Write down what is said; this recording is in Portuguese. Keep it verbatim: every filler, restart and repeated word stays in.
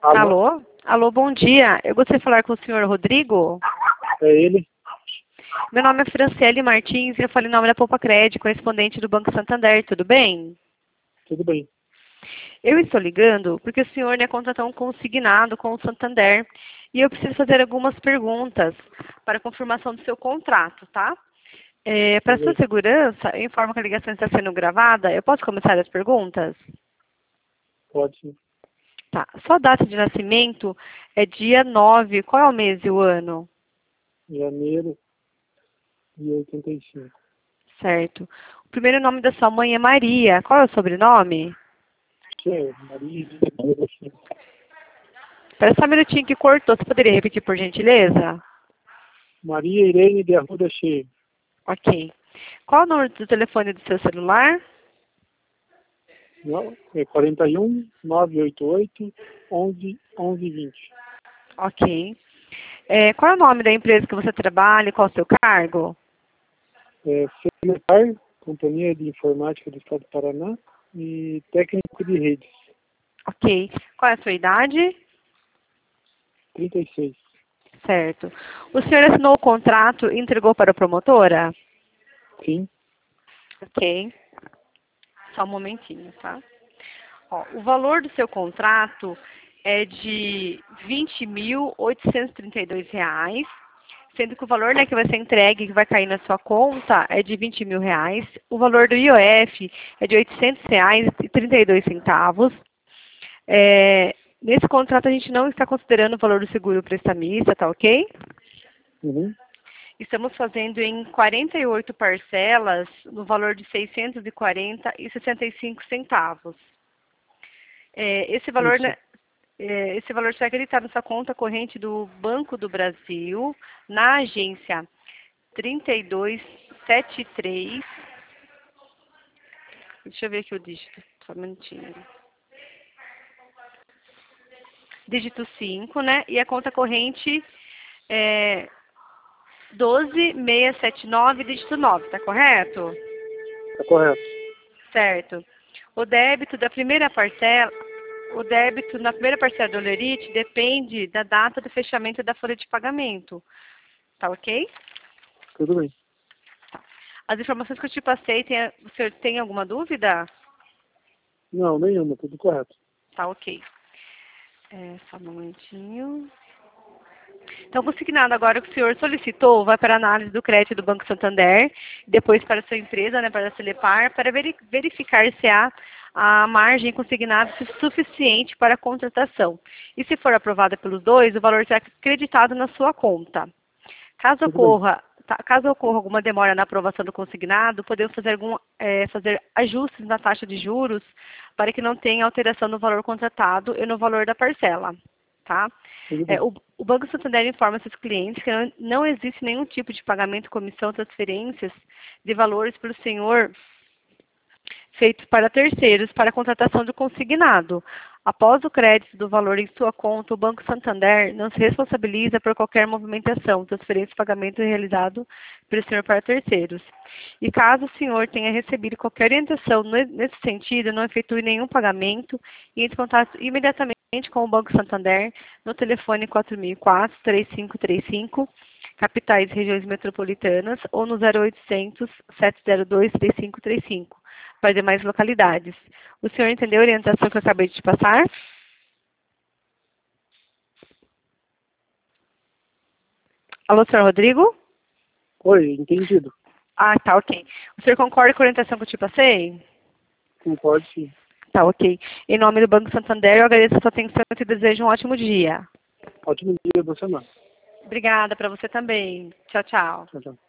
Alô? Alô? Alô, bom dia. Eu gostaria de falar com o senhor Rodrigo. É ele? Meu nome é Franciele Martins e eu falo em nome da Poupa Crédito, correspondente do Banco Santander. Tudo bem? Tudo bem. Eu estou ligando porque o senhor né, contratou um consignado com o Santander e eu preciso fazer algumas perguntas para confirmação do seu contrato, tá? É, para sua Beleza. segurança, eu informo que a ligação está sendo gravada. Eu posso começar as perguntas? Pode sim. Tá. Sua data de nascimento é dia nove. Qual é o mês e o ano? Janeiro de oitenta e cinco. Certo. O primeiro nome da sua mãe é Maria. Qual é o sobrenome? Que é Maria de Arruda Cheia. Espera só um minutinho que cortou. Você poderia repetir, por gentileza? Maria Irene de Arruda Cheia. Ok. Qual é o número do telefone do seu celular? Não, é quarenta e um, novecentos e oitenta e oito, onze, onze, vinte. Ok. É, qual é o nome da empresa que você trabalha e qual é o seu cargo? É Secretar, Companhia de Informática do Estado do Paraná, e técnico de redes, Ok. Qual é a sua idade? trinta e seis. Certo. O senhor assinou o contrato e entregou para a promotora? Sim, Ok. Só um momentinho, tá? Ó, o valor do seu contrato é de vinte mil oitocentos e trinta e dois reais, sendo que o valor né, que vai ser entregue, que vai cair na sua conta, é de vinte mil reais. O valor do I O F é de oitocentos reais e trinta e dois centavos. É, nesse contrato a gente não está considerando o valor do seguro prestamista, tá ok? uhum. Estamos fazendo em quarenta e oito parcelas, no valor de seiscentos e quarenta reais e sessenta e cinco centavos. É, esse valor, Isso. né, é, esse valor será acreditado na sua conta corrente do Banco do Brasil, na agência trinta e dois setenta e três. Deixa eu ver aqui o dígito, só um minutinho. Dígito cinco, né? E a conta corrente é doze mil seiscentos e setenta e nove, dígito nove, tá correto? Está correto. Certo. O débito da primeira parcela, o débito na primeira parcela do Olerite depende da data do fechamento da folha de pagamento. Tá ok? Tudo bem. As informações que eu te passei, tem, o senhor tem alguma dúvida? Não, nenhuma, tudo correto. Tá ok. É, só um momentinho. Então, consignado agora que o senhor solicitou, vai para a análise do crédito do Banco Santander, depois para a sua empresa, né, para a Celepar, para veri- verificar se há a margem consignada suficiente para a contratação. E se for aprovada pelos dois, o valor será creditado na sua conta. Caso Tudo bem. ocorra, tá, caso ocorra alguma demora na aprovação do consignado, podemos fazer, algum, é, fazer ajustes na taxa de juros para que não tenha alteração no valor contratado e no valor da parcela. Tá? Tudo É, bem. o, o Banco Santander informa seus clientes que não, não existe nenhum tipo de pagamento, comissão, transferências de valores para o senhor feitos para terceiros para a contratação do consignado. Após o crédito do valor em sua conta, o Banco Santander não se responsabiliza por qualquer movimentação, transferência, pagamento realizado pelo senhor para terceiros. E caso o senhor tenha recebido qualquer orientação nesse sentido, não efetue nenhum pagamento e entre em contato imediatamente com o Banco Santander no telefone quatro mil e quatro, três cinco três cinco, capitais e regiões metropolitanas, ou no zero oitocentos, sete zero dois, três cinco três cinco. Para demais localidades. O senhor entendeu a orientação que eu acabei de te passar? Alô, senhor Rodrigo? Oi, entendido. Ah, tá, ok. O senhor concorda com a orientação que eu te passei? Concordo, sim. Tá, ok. Em nome do Banco Santander, eu agradeço a sua atenção e te desejo um ótimo dia. Ótimo dia, boa semana. Obrigada para você também. Tchau, tchau. Tchau, tchau.